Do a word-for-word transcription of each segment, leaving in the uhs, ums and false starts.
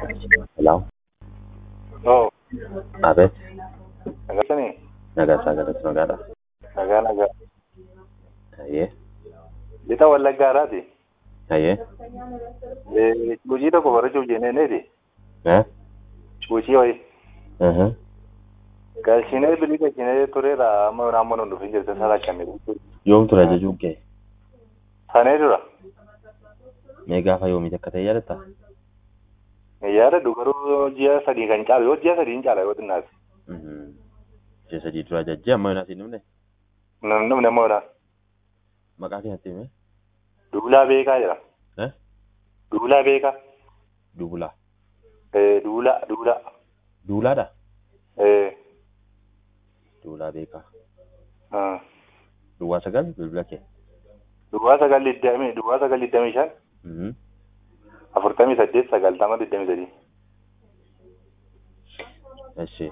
Hello. Oh, Abet. agak ni. Naga sagara nagara. Agak agak. Aye. Kita wala garati. Aye. Eh, cuci tu kau baru cuci ni ni di. Eh? Cuci oi. Uh-huh. Kalau sini beli ke sini tu rela, mau nama nundu pinjau tu salah kami. Yoom tura jechuunkee. Sana itu lah. Mee gaafa yoomii akka ta'e yaadatta? Yaada dubaru jia sadi kan cari, oh jia sadi cari, oh tenas. Mhm. Ji'a sadii dura jajjee amma yoonaa siin dhumne? Nam nam nama orang. Maqaa kee natti himee? Dula beka je lah. Eh? Dula beka. Dubulaa. Eh, dula dula. Duulaadha? Eh. Duulaa beekaa. Ah. Duwwaa sagal bilbila kee? Dua sagal lidami, dua sagal lidami shan. Mhm. Afurtami saddeet sagaltama lidami sadi. Eshi.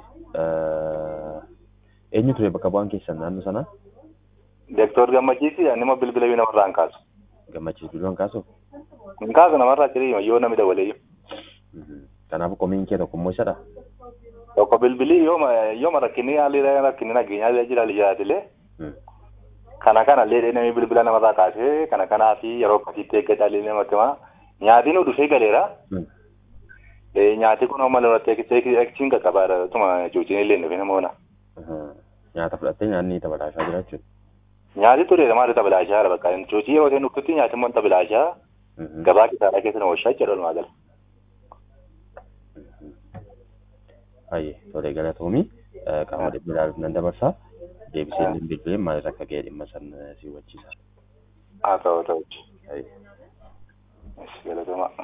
Eenyu ture bakka bu'aan keessan naannoo sanaa? Doktor Gammachiisi nama bilbila bina warraan kaasu. Gammachiis bilbilaan kaasuu? Hin kaasu namarraa jirii yoo namni dabalee. Kanaafuu komiin kee tokko immoo isadha? Tokko bilbilii yooma yooma rakkinni haalli rakkinni nageenyaa jira jiraatilee. Kana kana illee namni bilbila namarraa kaasee kana kanaa fi yeroo akkasiitti eeggataa namatti himaa. Nyaati nu dhufee galeera. Nyaati kun amma lolatti eegsiin qaqqabaadha. Tuma cuucin illee nufi nama oona. Nyaata fudhattee nyaanni tabalaashaa jira jechuudha. Nyaati ture maali tabalaashaa bakka cuucii yeroo isheen dhuftutti nyaati immoo tabalaashaa gabaa kisaaraa keessa nama washaa jedhu walumaa gala. Baay'ee tolee galatoomii qaama bilbilaa nan dabarsaa. Deebisee inni bilbileen maalirra akka ga'e dhimma san si hubachiisa. Haa ta'u ta'u. Baay'ee. Galatoomaa.